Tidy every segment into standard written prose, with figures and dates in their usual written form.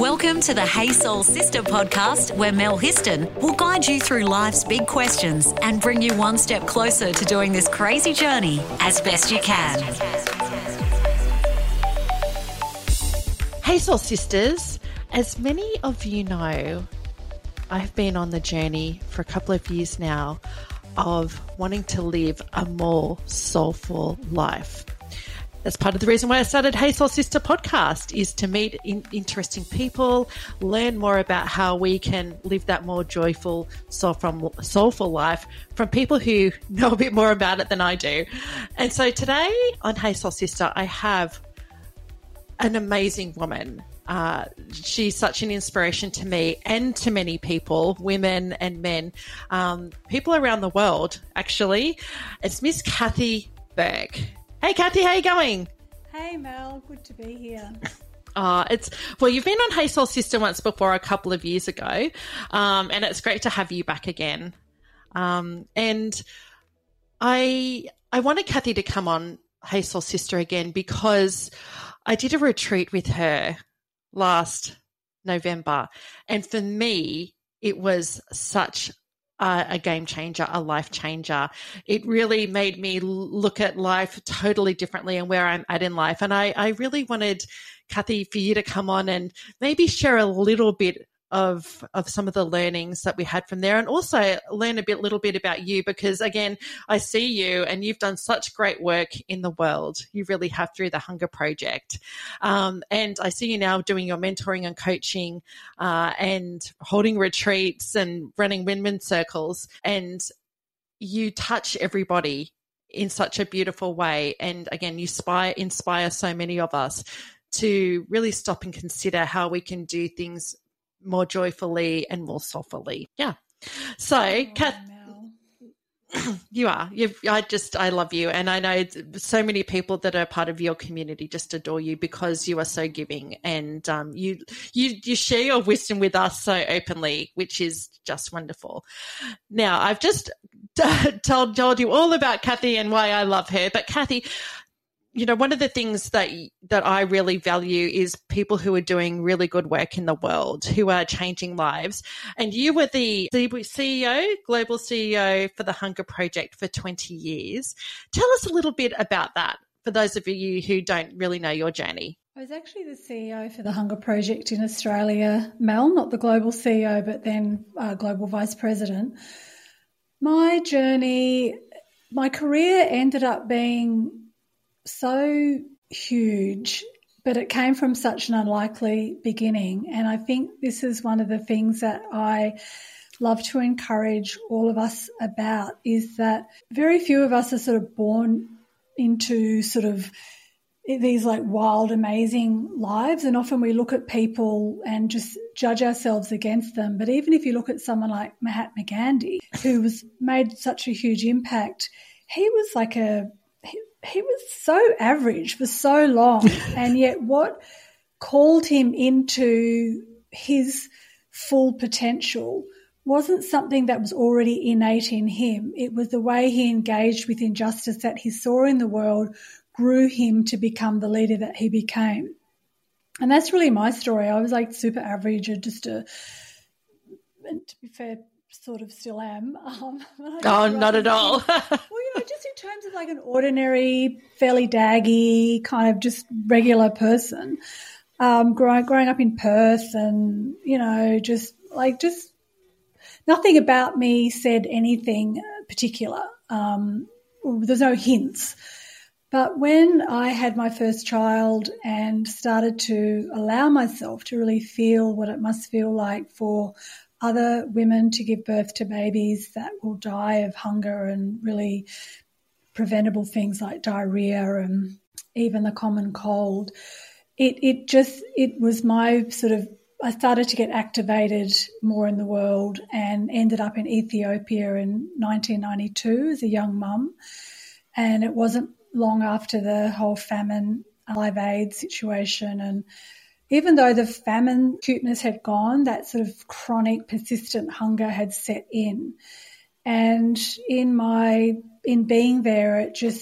Welcome to the Hey Soul Sister podcast, where Mel Histon will guide you through life's big questions and bring you one step closer to doing this crazy journey as best you can. Hey Soul Sisters, as many of you know, I've been on the journey for a couple of years now of wanting to live a more soulful life. That's part of the reason why I started Hey Soul Sister podcast, is to meet interesting people, learn more about how we can live that more joyful, soulful life from people who know a bit more about it than I do. And so today on Hey Soul Sister, I have an amazing woman. She's such an inspiration to me and to many people, women and men, people around the world, actually. It's Miss Kathy Burke. Hey, Kathy, how you going? Hey, Mel. Good to be here. You've been on Hey Soul Sister once before a couple of years ago, and it's great to have you back again. And I wanted Kathy to come on Hey Soul Sister again because I did a retreat with her last November, and for me, it was such a game changer, a life changer. It really made me look at life totally differently and where I'm at in life. And I really wanted, Kathy, for you to come on and maybe share a little bit of some of the learnings that we had from there, and also learn a little bit about you, because again, I see you and you've done such great work in the world. You really have, through the Hunger Project. And I see you now doing your mentoring and coaching, and holding retreats and running women's circles, and you touch everybody in such a beautiful way. And again, you inspire so many of us to really stop and consider how we can do things more joyfully and more soulfully. Yeah. So, Kat, you are. I love you. And I know so many people that are part of your community just adore you because you are so giving, and you share your wisdom with us so openly, which is just wonderful. Now, I've just told you all about Kathy and why I love her. But Kathy, you know, one of the things that I really value is people who are doing really good work in the world, who are changing lives. And you were the CEO, global CEO for the Hunger Project for 20 years. Tell us a little bit about that for those of you who don't really know your journey. I was actually the CEO for the Hunger Project in Australia, Mel, not the global CEO, but then global vice president. My journey, my career ended up being so huge, but it came from such an unlikely beginning. And I think this is one of the things that I love to encourage all of us about, is that very few of us are sort of born into sort of these like wild, amazing lives. And often we look at people and just judge ourselves against them. But even if you look at someone like Mahatma Gandhi, who made such a huge impact, he was he was so average for so long, and yet what called him into his full potential wasn't something that was already innate in him. It was the way he engaged with injustice that he saw in the world grew him to become the leader that he became. And that's really my story. I was like super average, and and to be fair, sort of still am. Not at all. Just in terms of like an ordinary, fairly daggy kind of just regular person, growing up in Perth, and, you know, just nothing about me said anything particular. There's no hints. But when I had my first child and started to allow myself to really feel what it must feel like for other women to give birth to babies that will die of hunger and really preventable things like diarrhea and even the common cold, it was my sort of, I started to get activated more in the world and ended up in Ethiopia in 1992 as a young mum. And it wasn't long after the whole famine, Live Aid situation, and even though the famine cuteness had gone, that sort of chronic, persistent hunger had set in. And in being there, it just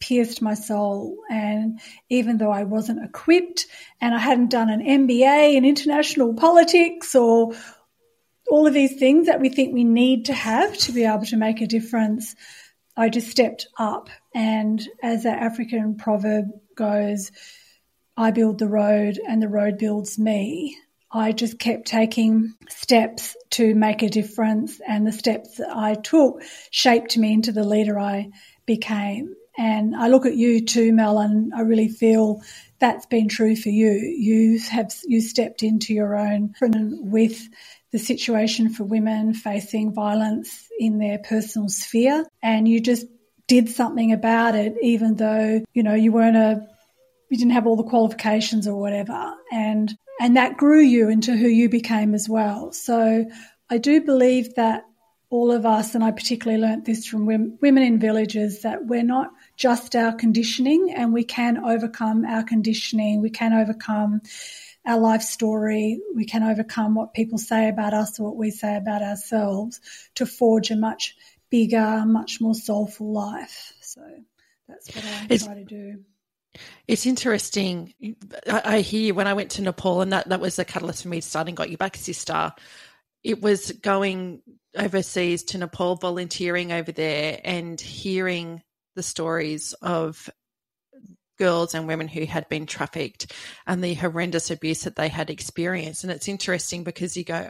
pierced my soul. And even though I wasn't equipped and I hadn't done an MBA in international politics or all of these things that we think we need to have to be able to make a difference, I just stepped up. And as that African proverb goes, I build the road and the road builds me. I just kept taking steps to make a difference, and the steps that I took shaped me into the leader I became. And I look at you too, Mel, and I really feel that's been true for you. You stepped into your own with the situation for women facing violence in their personal sphere, and you just did something about it, even though, you know, you didn't have all the qualifications or whatever. And that grew you into who you became as well. So I do believe that all of us, and I particularly learnt this from women in villages, that we're not just our conditioning, and we can overcome our conditioning. We can overcome our life story. We can overcome what people say about us or what we say about ourselves to forge a much bigger, much more soulful life. So that's what I try to do. It's interesting. I hear when I went to Nepal, and that was the catalyst for me starting Got You Back Sister. It was going overseas to Nepal, volunteering over there and hearing the stories of girls and women who had been trafficked and the horrendous abuse that they had experienced. And it's interesting because you go,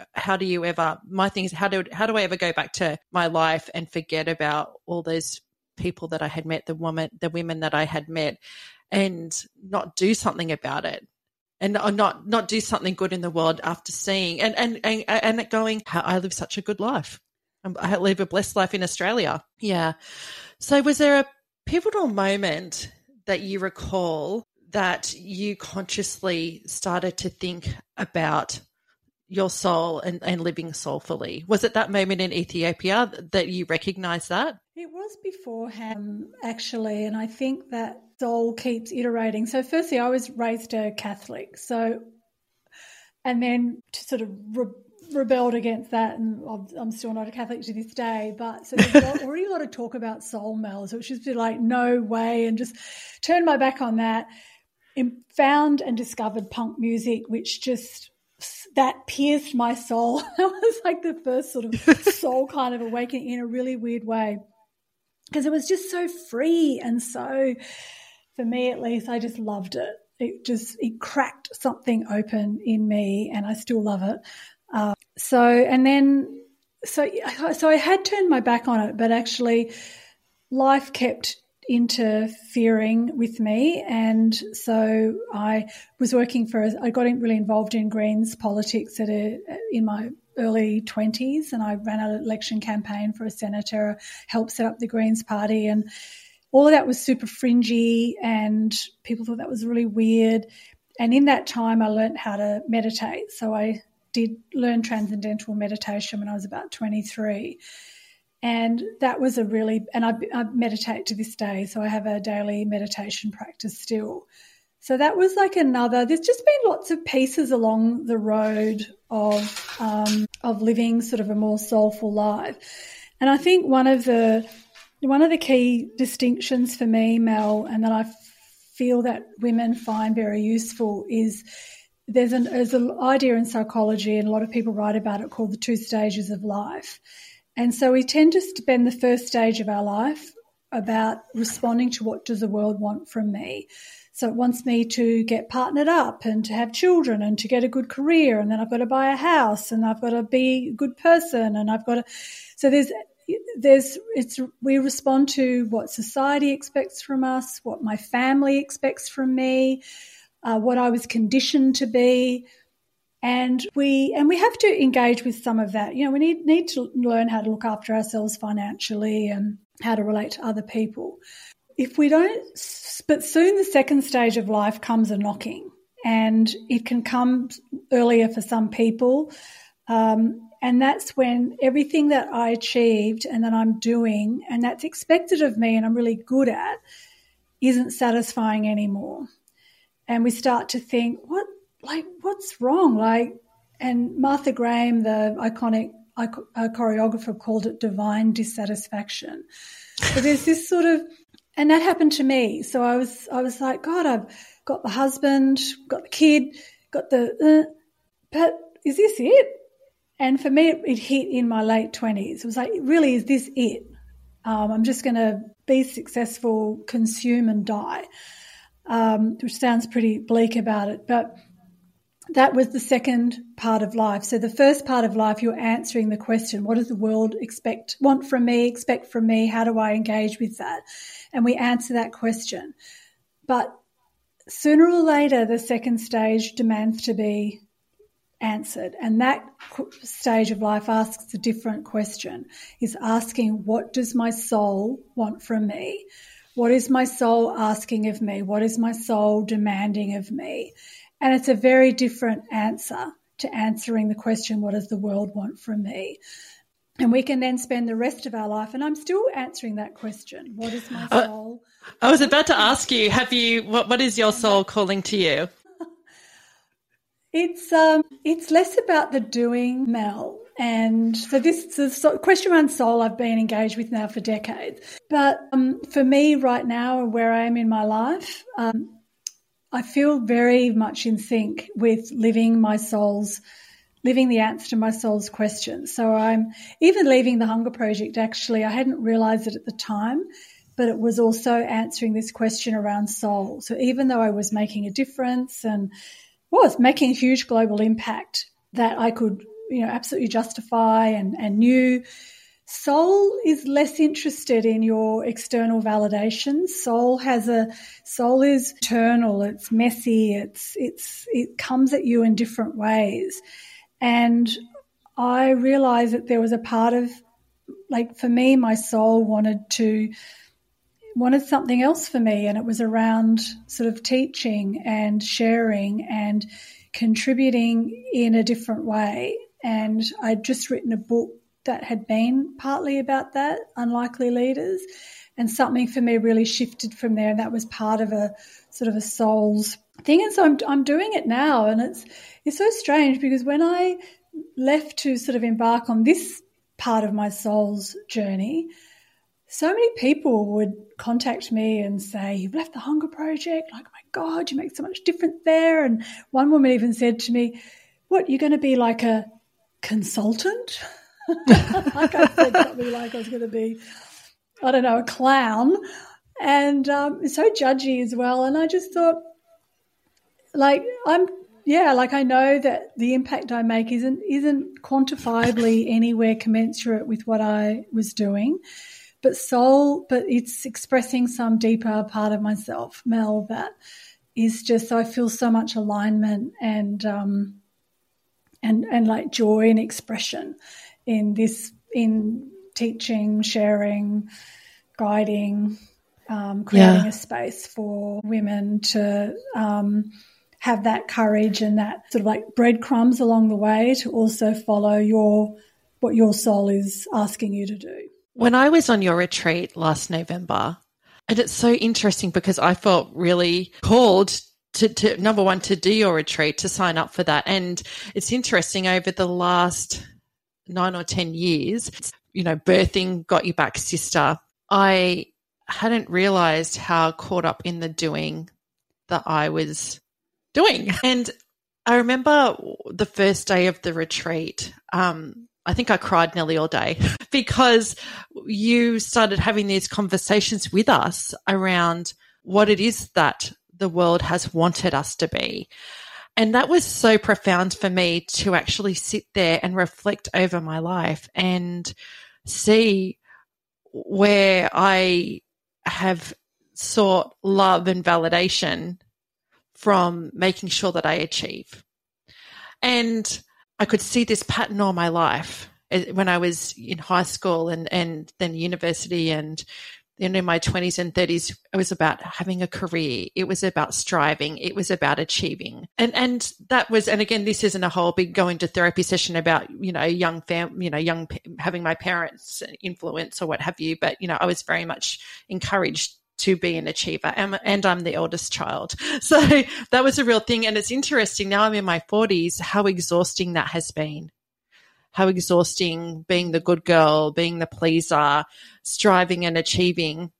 my thing is, how do I ever go back to my life and forget about all those people that I had met, the women that I had met, and not do something about it, and not do something good in the world after seeing and going, I live such a good life. I live a blessed life in Australia. Yeah. So was there a pivotal moment that you recall that you consciously started to think about your soul and living soulfully? Was it that moment in Ethiopia that you recognised that? It was beforehand, actually, and I think that soul keeps iterating. So firstly, I was raised a Catholic, and then to sort of rebelled against that, and I'm still not a Catholic to this day, but so there's already a lot of talk about soul, Mel, so it's just like, no way, and just turned my back on that, and found and discovered punk music, which just, that pierced my soul. That was like the first sort of soul kind of awakening in a really weird way, because it was just so free, and so, for me at least, I just loved it. It cracked something open in me, and I still love it. So I had turned my back on it, but actually life kept interfering with me, and so I was working I got really involved in Greens politics in my early 20s, and I ran an election campaign for a senator, helped set up the Greens party, and all of that was super fringy, and people thought that was really weird. And in that time I learned how to meditate, so I did learn transcendental meditation when I was about 23. And that was and I meditate to this day, so I have a daily meditation practice still. So that was like there's just been lots of pieces along the road of living sort of a more soulful life. And I think one of the key distinctions for me, Mel, and that I feel that women find very useful is there's an idea in psychology, and a lot of people write about it, called the 2 stages of life. And so we tend to spend the first stage of our life about responding to what does the world want from me. So it wants me to get partnered up and to have children and to get a good career, and then I've got to buy a house, and I've got to be a good person, and I've got to. So we respond to what society expects from us, what my family expects from me, what I was conditioned to be, and we have to engage with some of that. You know, we need to learn how to look after ourselves financially and how to relate to other people. If we don't, but soon the second stage of life comes a knocking, and it can come earlier for some people. And that's when everything that I achieved and that I'm doing and that's expected of me and I'm really good at isn't satisfying anymore. And we start to think, what's wrong? And Martha Graham, the iconic choreographer, called it divine dissatisfaction. So there's this sort of, And that happened to me. So I was like, God, I've got the husband, got the kid, got but is this it? And for me, it hit in my late 20s. It was like, really, is this it? I'm just going to be successful, consume and die, which sounds pretty bleak about it. But that was the second part of life. So the first part of life, you're answering the question, what does the world expect from me? How do I engage with that? And we answer that question. But sooner or later, the second stage demands to be answered. And that stage of life asks a different question, is asking, what does my soul want from me? What is my soul asking of me? What is my soul demanding of me? And it's a very different answer to answering the question, what does the world want from me? And we can then spend the rest of our life, and I'm still answering that question, what is my soul? I was about to ask you, what is your soul calling to you? It's less about the doing, Mel. And so the question around soul I've been engaged with now for decades. But for me right now and where I am in my life, I feel very much in sync with living the answer to my soul's question. So I'm even leaving the Hunger Project, actually, I hadn't realised it at the time, but it was also answering this question around soul. So even though I was making a difference and was making a huge global impact that I could, absolutely justify and knew, soul is less interested in your external validation. Soul is eternal, it's messy, it comes at you in different ways. And I realized that there was a part of, for me, my soul wanted something else for me, and it was around sort of teaching and sharing and contributing in a different way. And I'd just written a book that had been partly about that, Unlikely Leaders, and something for me really shifted from there, and that was part of a sort of a soul's thing. And so I'm doing it now, and it's so strange because when I left to sort of embark on this part of my soul's journey, so many people would contact me and say, you've left the Hunger Project, like, oh my God, you make so much difference there. And one woman even said to me, what, you're going to be like a consultant? Like I said something like I was going to be, I don't know, a clown. And so judgy as well. And I just thought, I know that the impact I make isn't quantifiably anywhere commensurate with what I was doing. But it's expressing some deeper part of myself, Mel, that is just, I feel so much alignment and like joy and expression in teaching, sharing, guiding, creating a space for women to have that courage and that sort of like breadcrumbs along the way to also follow what your soul is asking you to do. When I was on your retreat last November, and it's so interesting because I felt really called to number one, to do your retreat, to sign up for that. And it's interesting, over the last 9 or 10 years, birthing Got You Back Sister, I hadn't realized how caught up in the doing that I was doing. And I remember the first day of the retreat, I think I cried nearly all day because you started having these conversations with us around what it is that the world has wanted us to be. And that was so profound for me to actually sit there and reflect over my life and see where I have sought love and validation from making sure that I achieve. And I could see this pattern all my life when I was in high school and then university, and then in my 20s and 30s, it was about having a career. It was about striving. It was about achieving. And that was, and again, this isn't a whole big go into therapy session about, having my parents' influence or what have you. But, I was very much encouraged to be an achiever, and I'm the eldest child. So that was a real thing. And it's interesting, now I'm in my 40s, how exhausting that has been. How exhausting being the good girl, being the pleaser, striving and achieving.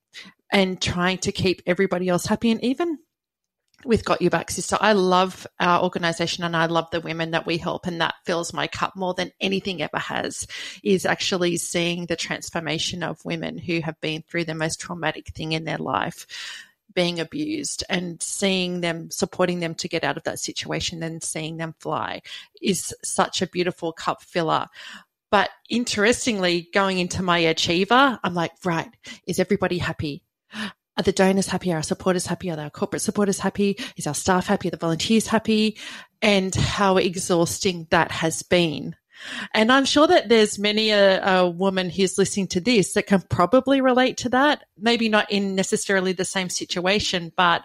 and trying to keep everybody else happy. And even with Got Your Back Sister, I love our organisation and I love the women that we help, and that fills my cup more than anything ever has, is actually seeing the transformation of women who have been through the most traumatic thing in their life, being abused, and seeing them, supporting them to get out of that situation, and seeing them fly is such a beautiful cup filler. But interestingly, going into my achiever, I'm like, right, is everybody happy? Are the donors happy? Are our supporters happy? Are our corporate supporters happy? Is our staff happy? Are the volunteers happy? And how exhausting that has been. And I'm sure that there's many a woman who's listening to this that can probably relate to that, maybe not in necessarily the same situation, but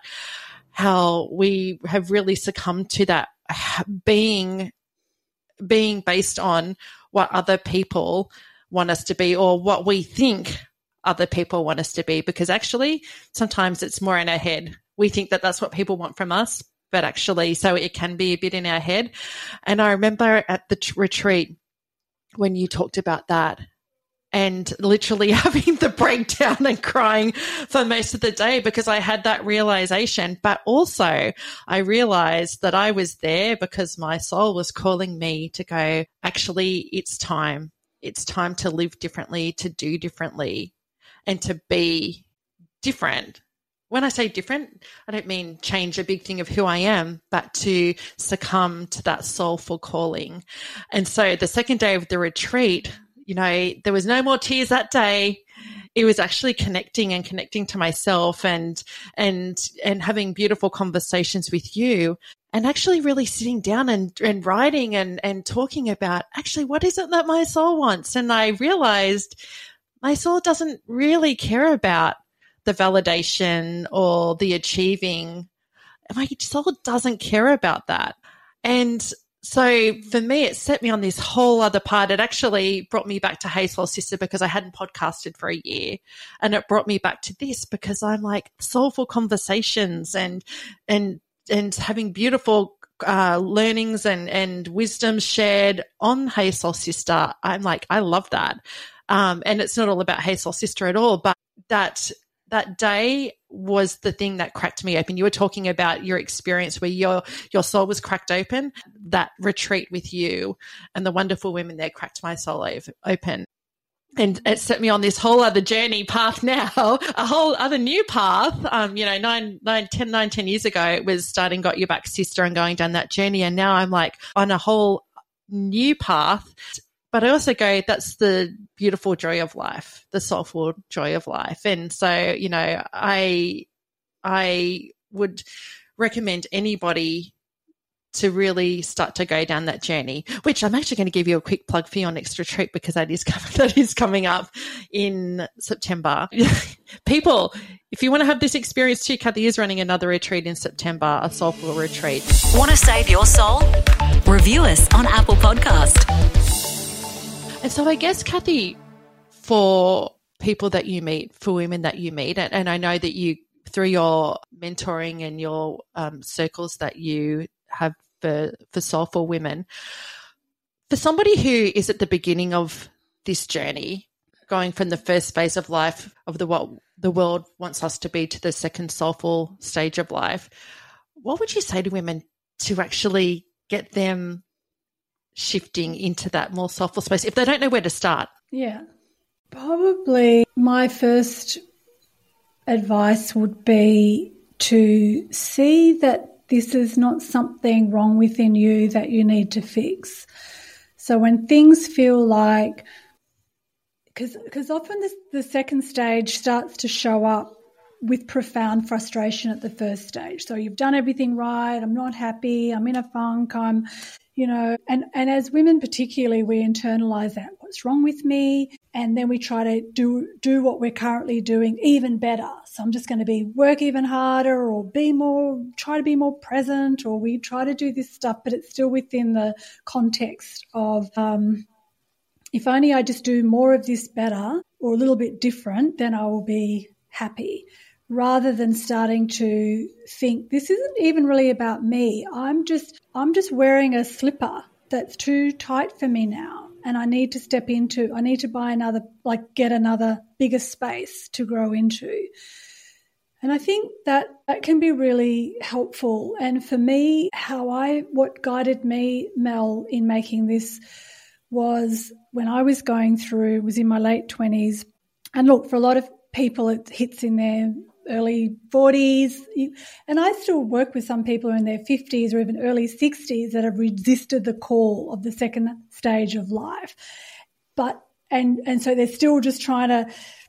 how we have really succumbed to that being based on what other people want us to be, or what we think other people want us to be, because actually sometimes it's more in our head. We think that that's what people want from us, but actually, so it can be a bit in our head. And I remember at the retreat when you talked about that, and literally having the breakdown and crying for most of the day, because I had that realization. But also I realized that I was there because my soul was calling me to go, actually, it's time. It's time to live differently, to do differently, and to be different. When I say different, I don't mean change a big thing of who I am, but to succumb to that soulful calling. And so the second day of the retreat, you know, there was no more tears that day. It was actually connecting to myself and having beautiful conversations with you, and actually really sitting down and writing and talking about, actually, what is it that my soul wants? And I realized my soul doesn't really care about the validation or the achieving. My soul doesn't care about that. And so for me, it set me on this whole other part. It actually brought me back to Hey Soul Sister, because I hadn't podcasted for a year. And it brought me back to this, because I'm like, soulful conversations and having beautiful learnings and wisdom shared on Hey Soul Sister. I'm like, I love that. And it's not all about Hey Soul Sister at all, but that day was the thing that cracked me open. You were talking about your experience where your soul was cracked open. That retreat with you and the wonderful women there cracked my soul open. And it set me on this whole other journey path now, a whole other new path. 10 years ago, it was starting Got Your Back Sister and going down that journey. And now I'm like on a whole new path. But I also go, that's the beautiful joy of life, the soulful joy of life. And so, you know, I would recommend anybody to really start to go down that journey, which I'm actually going to give you a quick plug for your next retreat, because that is coming up in September. People, if you want to have this experience too, Kathy is running another retreat in September, a soulful retreat. Want to save your soul? Review us on Apple Podcast. And so I guess, Kathy, for people that you meet, for women that you meet, and I know that you, through your mentoring and your circles that you have for soulful women, for somebody who is at the beginning of this journey, going from the first phase of life of what the world wants us to be to the second soulful stage of life, what would you say to women to actually get them shifting into that more soulful space if they don't know where to start? Yeah. Probably my first advice would be to see that this is not something wrong within you that you need to fix. So when things feel like, because often the second stage starts to show up with profound frustration at the first stage. So you've done everything right, I'm not happy, I'm in a funk, and as women particularly, we internalise that, what's wrong with me? And then we try to do what we're currently doing even better. So I'm just going to work even harder, or try to be more present, or we try to do this stuff, but it's still within the context of if only I just do more of this better or a little bit different, then I will be happy. Rather than starting to think, this isn't even really about me. I'm just wearing a slipper that's too tight for me now, and I need to buy another, get another bigger space to grow into. And I think that can be really helpful. And for me, what guided me, Mel, in making this was when I was was in my late 20s. And look, for a lot of people, it hits in their early 40s. And I still work with some people in their 50s or even early 60s that have resisted the call of the second stage of life. And so they're still just trying to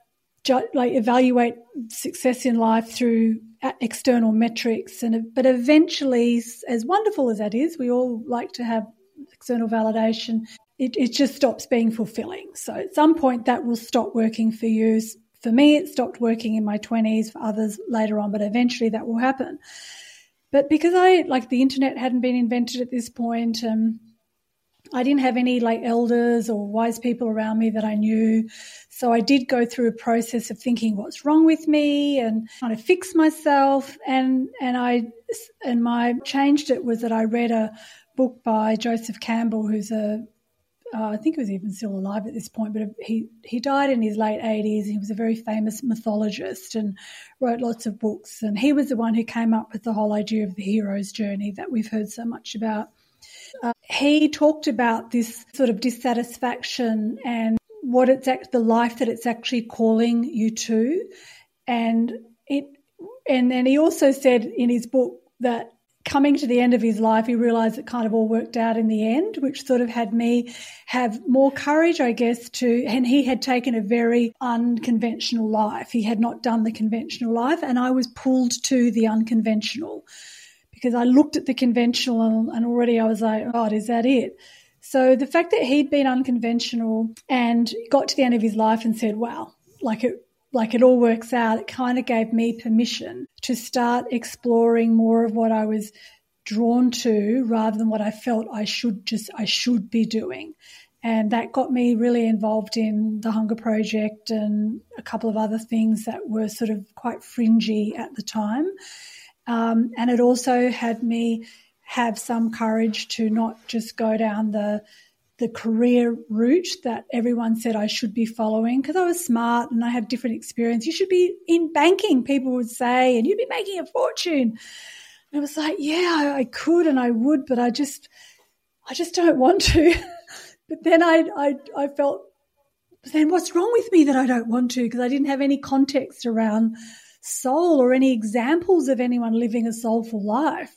evaluate success in life through external metrics. But eventually, as wonderful as that is, we all like to have external validation. It just stops being fulfilling. So at some point that will stop working for you. For me, it stopped working in my 20s, for others later on, but eventually that will happen. But because the internet hadn't been invented at this point, I didn't have any elders or wise people around me that I knew. So I did go through a process of thinking what's wrong with me and trying to fix myself. And my changed it was that I read a book by Joseph Campbell, who's I think he was even still alive at this point, but he died in his late 80s. He was a very famous mythologist and wrote lots of books. And he was the one who came up with the whole idea of the hero's journey that we've heard so much about. He talked about this sort of dissatisfaction and the life that it's actually calling you to. And then he also said in his book that coming to the end of his life, he realised it kind of all worked out in the end, which sort of had me have more courage, I guess, and he had taken a very unconventional life. He had not done the conventional life, and I was pulled to the unconventional because I looked at the conventional and already I was like, oh, is that it? So the fact that he'd been unconventional and got to the end of his life and said, wow, it all works out, it kind of gave me permission to start exploring more of what I was drawn to rather than what I felt I should be doing. And that got me really involved in the Hunger Project and a couple of other things that were sort of quite fringy at the time. And it also had me have some courage to not just go down the career route that everyone said I should be following because I was smart and I had different experience. You should be in banking, people would say, and you'd be making a fortune. And I was like, yeah, I could and I would, but I just don't want to. But then I felt, then what's wrong with me that I don't want to? Because I didn't have any context around soul or any examples of anyone living a soulful life.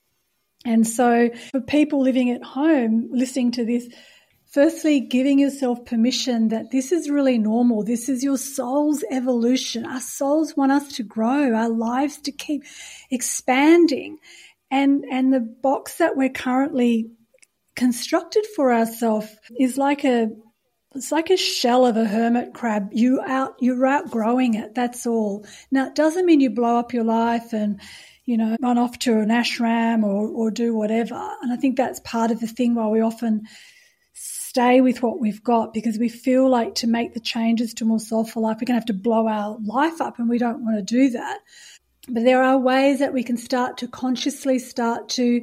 And so for people living at home, listening to this, firstly, giving yourself permission that this is really normal. This is your soul's evolution. Our souls want us to grow, our lives to keep expanding. And the box that we're currently constructed for ourselves is it's like a shell of a hermit crab. You're outgrowing it. That's all. Now, it doesn't mean you blow up your life and run off to an ashram or do whatever. And I think that's part of the thing why we often stay with what we've got because we feel like to make the changes to a more soulful life, we're going to have to blow our life up and we don't want to do that. But there are ways that we can consciously start to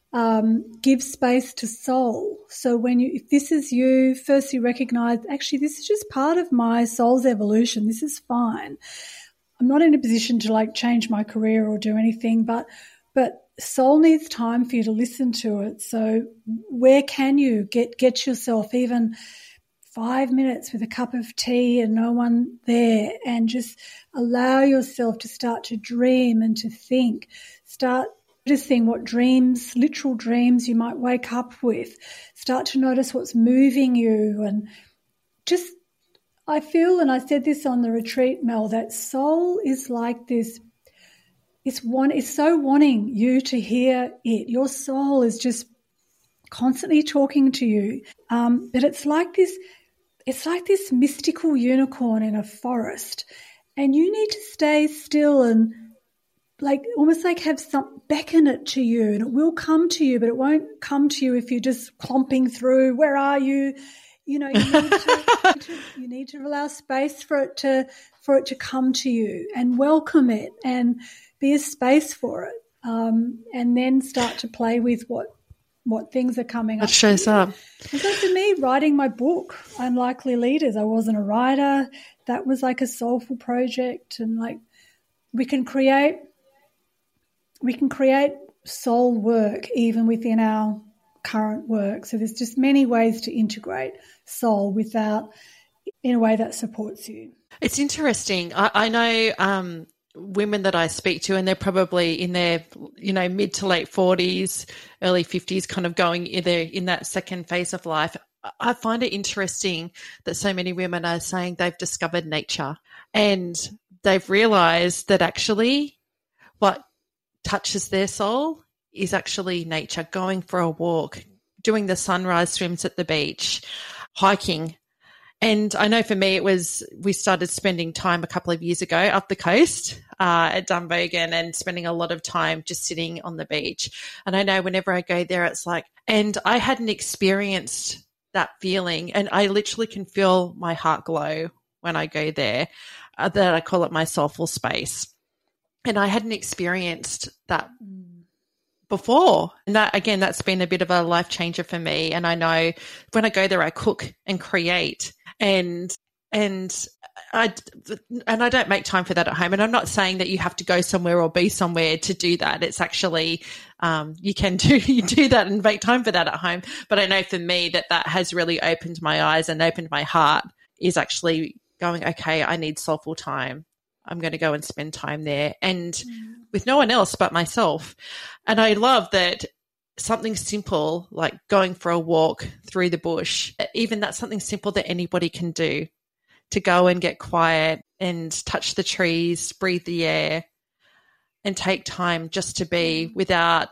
give space to soul. So if this is you, firstly recognize, actually, this is just part of my soul's evolution. This is fine. I'm not in a position to change my career or do anything, but soul needs time for you to listen to it. So where can you get yourself even 5 minutes with a cup of tea and no one there and just allow yourself to start to dream and to think. Start noticing what dreams, literal dreams you might wake up with. Start to notice what's moving you and just I feel, and I said this on the retreat, Mel, that soul is like this. It's so wanting you to hear it. Your soul is just constantly talking to you. But it's like this mystical unicorn in a forest, and you need to stay still and almost have some beckon it to you, and it will come to you, but it won't come to you if you're just clomping through. Where are you? You need to allow space for it to come to you and welcome it and be a space for it, and then start to play with what things are coming up. It shows up. And so for me, writing my book, Unlikely Leaders, I wasn't a writer. That was like a soulful project, and we can create soul work even within our current work. So there's just many ways to integrate soul in a way that supports you. It's interesting. I know women that I speak to, and they're probably in their, mid to late 40s, early 50s, kind of going either in that second phase of life. I find it interesting that so many women are saying they've discovered nature and they've realised that actually what touches their soul is actually nature, going for a walk, doing the sunrise swims at the beach, hiking. And I know for me we started spending time a couple of years ago up the coast at Dunbogan and spending a lot of time just sitting on the beach. And I know whenever I go there, it's like, and I hadn't experienced that feeling, and I literally can feel my heart glow when I go there, that I call it my soulful space. And I hadn't experienced that before. And that, again, that's been a bit of a life changer for me. And I know when I go there, I cook and create and I don't make time for that at home. And I'm not saying that you have to go somewhere or be somewhere to do that. It's actually, you do that and make time for that at home. But I know for me that has really opened my eyes and opened my heart, is actually going, okay, I need soulful time. I'm going to go and spend time there and with no one else but myself. And I love that something simple like going for a walk through the bush, even that's something simple that anybody can do, to go and get quiet and touch the trees, breathe the air and take time just to be without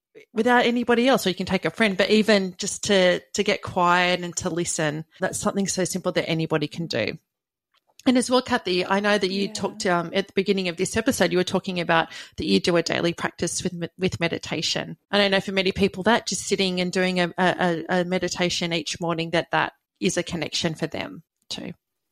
anybody else. Or you can take a friend, but even just to get quiet and to listen, that's something so simple that anybody can do. And as well, Kathy, I know that you talked at the beginning of this episode, you were talking about that you do a daily practice with meditation. And I know for many people that just sitting and doing a meditation each morning, that is a connection for them too.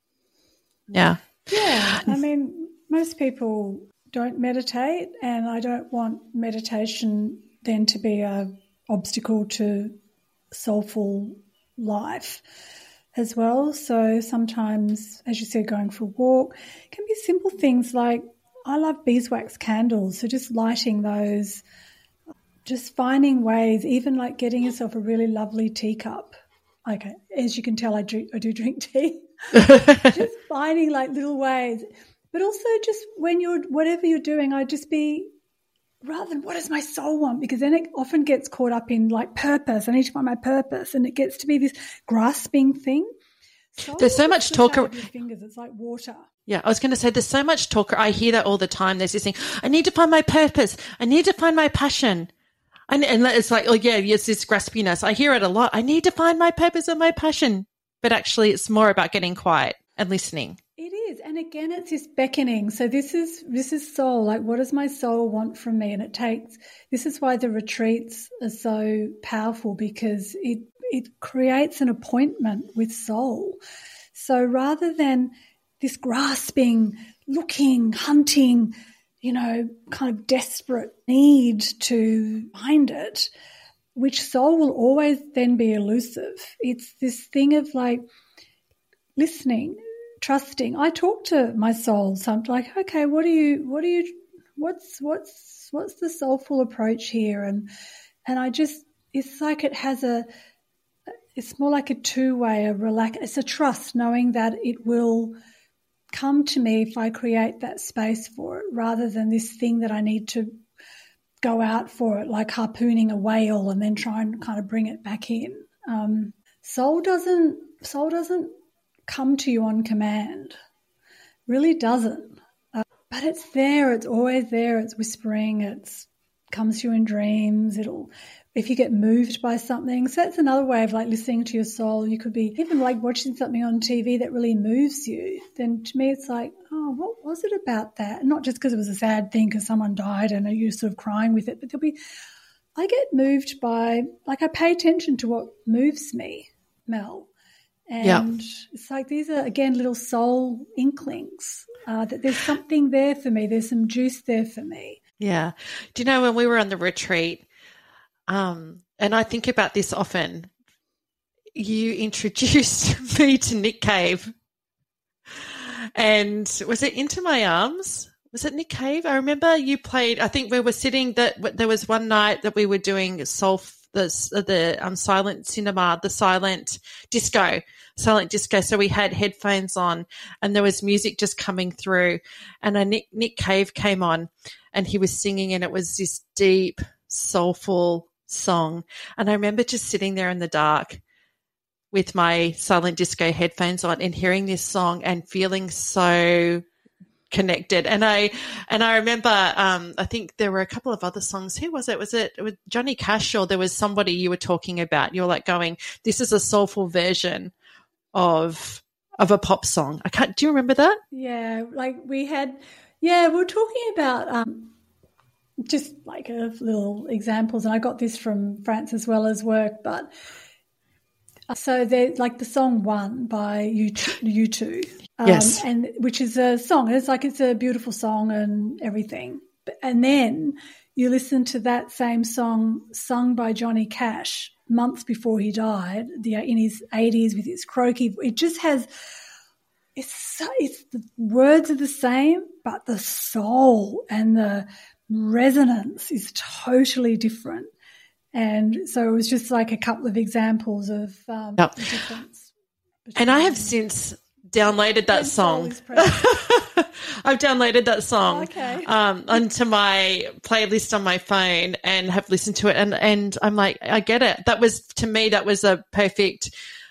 Yeah. Yeah. I mean, most people don't meditate, and I don't want meditation then to be an obstacle to soulful life as well. So sometimes, as you said, going for a walk can be simple things like, I love beeswax candles, so just lighting those, just finding ways, even like getting yourself a really lovely teacup. Okay, as you can tell, I do drink tea. Just finding like little ways, but also just whatever you're doing, I'd just be, rather than what does my soul want, because then it often gets caught up in like purpose. I need to find my purpose, and it gets to be this grasping thing. There's so much talk. Your fingers, it's like water. Yeah, I was going to say there's so much talk. I hear that all the time. There's this thing, I need to find my purpose. I need to find my passion. And it's like, oh yeah, it's this graspiness. I hear it a lot. I need to find my purpose and my passion. But actually it's more about getting quiet and listening. It is. And again, it's this beckoning. So this is soul. Like, what does my soul want from me? And this is why the retreats are so powerful, because it creates an appointment with soul. So rather than this grasping, looking, hunting, kind of desperate need to find it, which soul will always then be elusive. It's this thing of like listening, trusting. I talk to my soul. So I'm like, okay, what's the soulful approach here? And I just, it's like it's more like a two-way, it's a trust, knowing that it will come to me if I create that space for it, rather than this thing that I need to go out for it, like harpooning a whale and then try and kind of bring it back in. Soul doesn't come to you on command, really doesn't. But it's there. It's always there. It's whispering. It comes to you in dreams. If you get moved by something. So that's another way of like listening to your soul. You could be even like watching something on TV that really moves you. Then to me it's like, oh, what was it about that? And not just because it was a sad thing because someone died and you're sort of crying with it, but I get moved by, like, I pay attention to what moves me, Mel. And It's like these are, again, little soul inklings that there's something there for me. There's some juice there for me. Yeah. Do you know, when we were on the retreat, and I think about this often, you introduced me to Nick Cave. And was it Into My Arms? Was it Nick Cave? I remember you played, I think we were sitting, that there was one night that we were doing the silent cinema, the silent disco. So we had headphones on and there was music just coming through, and Nick Cave came on and he was singing, and it was this deep, soulful song. And I remember just sitting there in the dark with my silent disco headphones on and hearing this song and feeling so connected. And I remember, I think there were a couple of other songs. Who was it? Was it Johnny Cash, or there was somebody you were talking about? You're like going, this is a soulful version of a pop song. Do you remember that? Yeah, like we were talking about just like little examples, and I got this from Frances Weller's work, but so they're like the song One by U2. Yes. And which is a song. It's a beautiful song and everything. And then you listen to that same song sung by Johnny Cash months before he died, in his 80s, with his croaky. It just has, it's the words are the same, but the soul and the resonance is totally different. And so it was just like a couple of examples of the difference. And I have since downloaded that song. I've downloaded that song onto my playlist on my phone and have listened to it. And I'm like, I get it. To me, that was a perfect,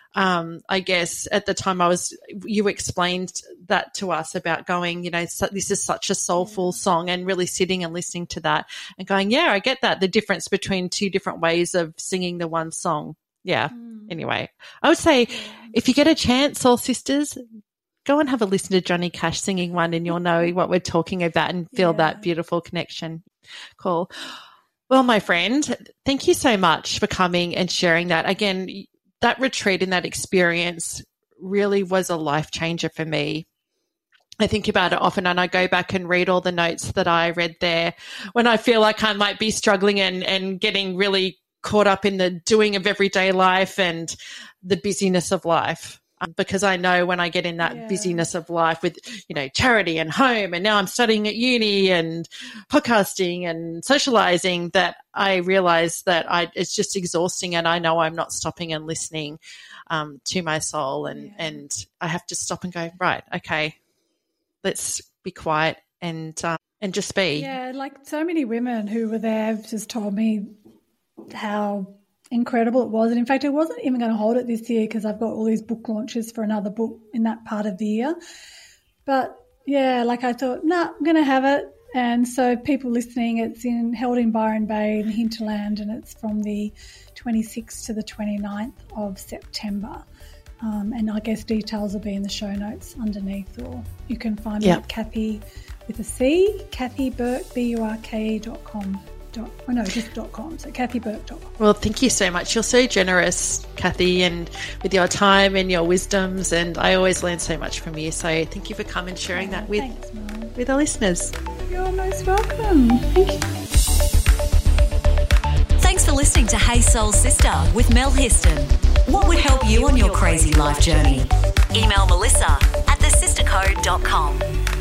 I guess at the time you explained that to us about going, this is such a soulful song, and really sitting and listening to that and going, yeah, I get that. The difference between two different ways of singing the one song. Yeah. Anyway, I would say if you get a chance, Soul Sisters, go and have a listen to Johnny Cash singing One, and you'll know what we're talking about and feel that beautiful connection. Cool. Well, my friend, thank you so much for coming and sharing that. Again, that retreat and that experience really was a life changer for me. I think about it often, and I go back and read all the notes that I read there when I feel like I might be struggling and getting really caught up in the doing of everyday life and the busyness of life. Because I know when I get in that busyness of life with, charity and home, and now I'm studying at uni and podcasting and socializing, that I realize that it's just exhausting, and I know I'm not stopping and listening to my soul, and I have to stop and go, right, okay, let's be quiet and just be. Yeah, like so many women who were there have just told me how incredible it was. And in fact, I wasn't even going to hold it this year because I've got all these book launches for another book in that part of the year. But yeah, like I thought, I'm going to have it. And so people listening, it's held in Byron Bay in Hinterland, and it's from the 26th to the 29th of September. And I guess details will be in the show notes underneath, or you can find me at Kathy with a C, Kathy Burke, BURKE.com. Just .com, so kathyburke.com. Well, thank you so much. You're so generous, Kathy, and with your time and your wisdoms, and I always learn so much from you. So thank you for coming and sharing that with our listeners. You're most welcome. Thank you. Thanks for listening to Hey Soul Sister with Mel Histon. What would help you on your crazy life journey? Email Melissa at thesistercode.com.